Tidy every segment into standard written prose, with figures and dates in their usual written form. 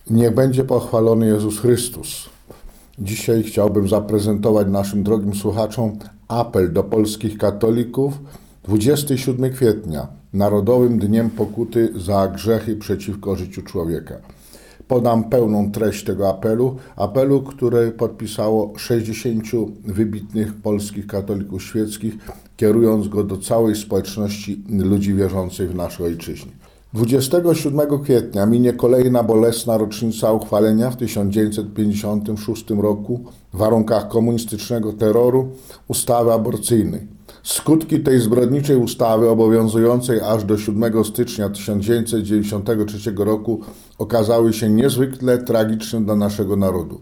Niech będzie pochwalony Jezus Chrystus. Dzisiaj chciałbym zaprezentować naszym drogim słuchaczom apel do polskich katolików 27 kwietnia, Narodowym Dniem Pokuty za grzechy przeciwko życiu człowieka. Podam pełną treść tego apelu, który podpisało 60 wybitnych polskich katolików świeckich, kierując go do całej społeczności ludzi wierzących w naszej ojczyźnie. 27 kwietnia minie kolejna bolesna rocznica uchwalenia w 1956 roku w warunkach komunistycznego terroru ustawy aborcyjnej. Skutki tej zbrodniczej ustawy, obowiązującej aż do 7 stycznia 1993 roku, okazały się niezwykle tragiczne dla naszego narodu.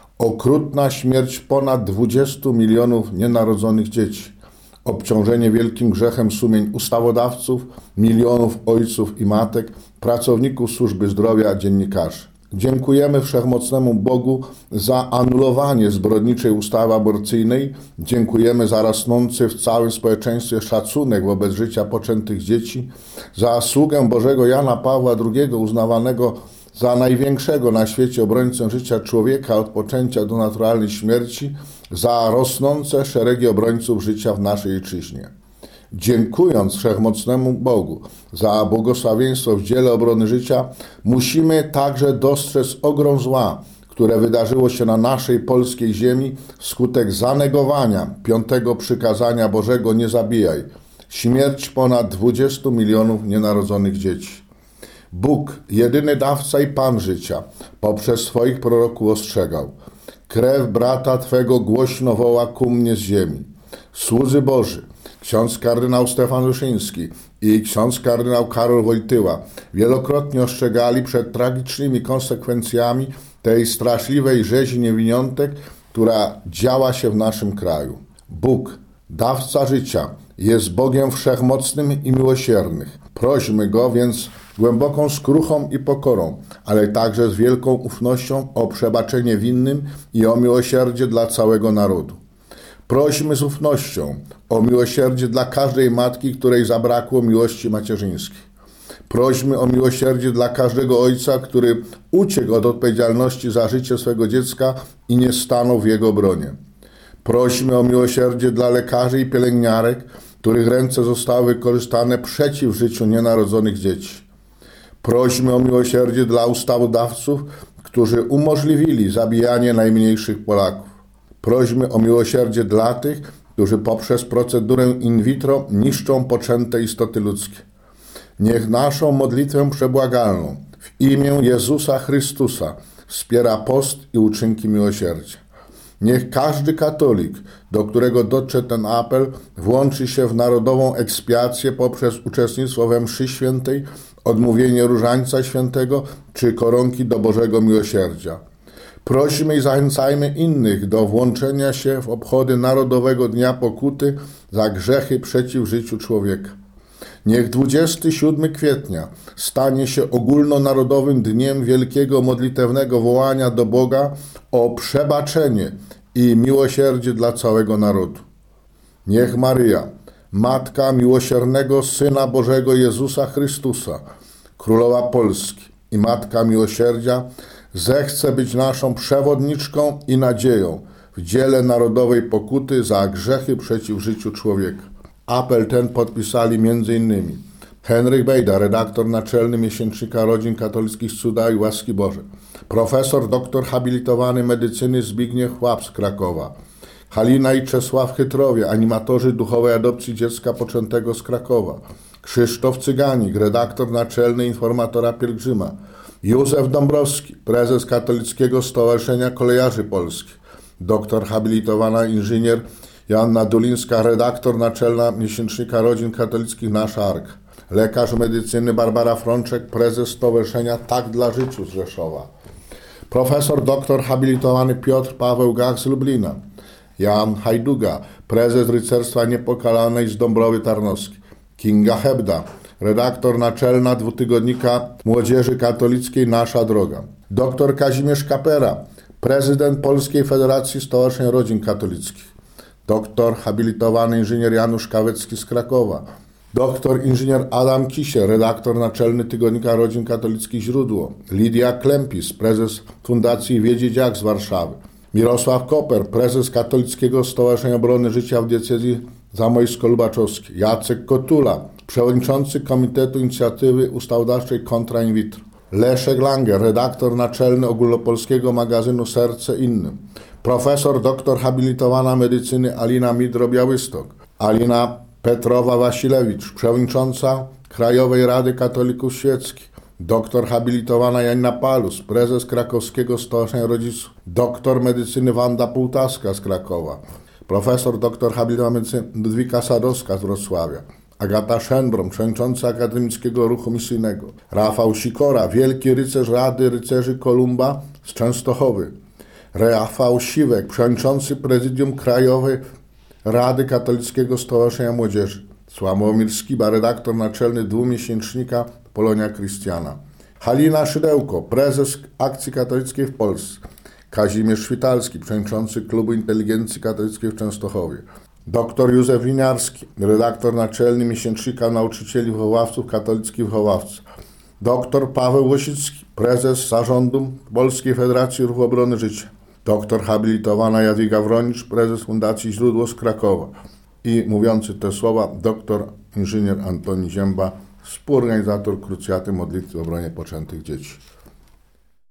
Okrutna śmierć ponad 20 milionów nienarodzonych dzieci. Obciążenie wielkim grzechem sumień ustawodawców, milionów ojców i matek, pracowników służby zdrowia, dziennikarzy. Dziękujemy Wszechmocnemu Bogu za anulowanie zbrodniczej ustawy aborcyjnej. Dziękujemy za rosnący w całym społeczeństwie szacunek wobec życia poczętych dzieci, za sługę Bożego Jana Pawła II, uznawanego za największego na świecie obrońcę życia człowieka od poczęcia do naturalnej śmierci, za rosnące szeregi obrońców życia w naszej ojczyźnie. Dziękując Wszechmocnemu Bogu za błogosławieństwo w dziele obrony życia, musimy także dostrzec ogrom zła, które wydarzyło się na naszej polskiej ziemi wskutek zanegowania 5. przykazania Bożego: nie zabijaj. Śmierć ponad 20 milionów nienarodzonych dzieci. Bóg, jedyny dawca i Pan życia, poprzez swoich proroków ostrzegał: krew brata Twego głośno woła ku mnie z ziemi. Słudzy Boży, ksiądz kardynał Stefan Wyszyński i ksiądz kardynał Karol Wojtyła wielokrotnie ostrzegali przed tragicznymi konsekwencjami tej straszliwej rzezi niewiniątek, która działa się w naszym kraju. Bóg, dawca życia, jest Bogiem wszechmocnym i miłosiernym. Prośmy Go więc głęboką skruchą i pokorą, ale także z wielką ufnością o przebaczenie winnym i o miłosierdzie dla całego narodu. Prośmy z ufnością o miłosierdzie dla każdej matki, której zabrakło miłości macierzyńskiej. Prośmy o miłosierdzie dla każdego ojca, który uciekł od odpowiedzialności za życie swego dziecka i nie stanął w jego obronie. Prośmy o miłosierdzie dla lekarzy i pielęgniarek, których ręce zostały wykorzystane przeciw życiu nienarodzonych dzieci. Prośmy o miłosierdzie dla ustawodawców, którzy umożliwili zabijanie najmniejszych Polaków. Prośmy o miłosierdzie dla tych, którzy poprzez procedurę in vitro niszczą poczęte istoty ludzkie. Niech naszą modlitwę przebłagalną w imię Jezusa Chrystusa wspiera post i uczynki miłosierdzia. Niech każdy katolik, do którego dotrze ten apel, włączy się w narodową ekspiację poprzez uczestnictwo we mszy świętej, odmówienie różańca świętego czy koronki do Bożego Miłosierdzia. Prosimy i zachęcajmy innych do włączenia się w obchody Narodowego Dnia Pokuty za grzechy przeciw życiu człowieka. Niech 27 kwietnia stanie się ogólnonarodowym dniem wielkiego modlitewnego wołania do Boga o przebaczenie i miłosierdzie dla całego narodu. Niech Maryja, Matka miłosiernego Syna Bożego Jezusa Chrystusa, Królowa Polski i Matka Miłosierdzia, zechce być naszą przewodniczką i nadzieją w dziele narodowej pokuty za grzechy przeciw życiu człowieka. Apel ten podpisali m.in. Henryk Bejda, redaktor naczelny miesięcznika Rodzin Katolickich Cuda i Łaski Boże, profesor doktor habilitowany medycyny Zbigniew Łap z Krakowa, Halina i Czesław Chytrowie, animatorzy duchowej adopcji dziecka poczętego z Krakowa, Krzysztof Cyganik, redaktor naczelny Informatora Pielgrzyma, Józef Dąbrowski, prezes Katolickiego Stowarzyszenia Kolejarzy Polskich, doktor habilitowana inżynier Joanna Dulińska, redaktor naczelna miesięcznika Rodzin Katolickich Nasza Arka, lekarz medycyny Barbara Frączek, prezes Stowarzyszenia Tak dla Życiu z Rzeszowa, profesor doktor habilitowany Piotr Paweł Gach z Lublina, Jan Hajduga, prezes Rycerstwa Niepokalanej z Dąbrowy Tarnowskiej, Kinga Hebda, redaktor naczelna dwutygodnika Młodzieży Katolickiej Nasza Droga, dr Kazimierz Kapera, prezydent Polskiej Federacji Stowarzyszeń Rodzin Katolickich, doktor habilitowany inżynier Janusz Kawecki z Krakowa, Doktor inżynier Adam Kisiel, redaktor naczelny tygodnika Rodzin Katolickich Źródło. Lidia Klempis, prezes Fundacji Wiedzie Dziak z Warszawy. Mirosław Koper, prezes Katolickiego Stowarzyszenia Obrony Życia w diecezji zamojsko-lubaczowskiej. Jacek Kotula, przewodniczący Komitetu Inicjatywy Ustawodawczej Kontra in vitro. Leszek Langer, redaktor naczelny ogólnopolskiego magazynu Serce Innym. Profesor doktor habilitowana medycyny Alina Midro-Białystok. Alina Petrowa-Wasilewicz, przewodnicząca Krajowej Rady Katolików Świeckich. Doktor habilitowana Janina Palus, prezes Krakowskiego Stowarzyszenia Rodziców. Doktor medycyny Wanda Półtaska z Krakowa. Profesor doktor habilitowana medycyny Ludwika Sadowska z Wrocławia. Agata Szenbrom, przewodnicząca Akademickiego Ruchu Misyjnego. Rafał Sikora, wielki rycerz Rady Rycerzy Kolumba z Częstochowy. Rafał Siwek, przewodniczący Prezydium Krajowej Rady Katolickiego Stowarzyszenia Młodzieży. Sławomir Skiba, redaktor naczelny dwumiesięcznika Polonia Christiana. Halina Szydełko, prezes Akcji Katolickiej w Polsce. Kazimierz Świtalski, przewodniczący Klubu Inteligencji Katolickiej w Częstochowie. Dr Józef Winiarski, redaktor naczelny miesięcznika nauczycieli wychowawców katolickich wychowawców. Dr Paweł Łosicki, prezes zarządu Polskiej Federacji Ruchu Obrony Życia. Doktor habilitowana Jadwiga Wronicz, prezes Fundacji Źródło z Krakowa. I mówiący te słowa doktor inżynier Antoni Zięba, współorganizator Krucjaty Modlitwy w obronie poczętych dzieci.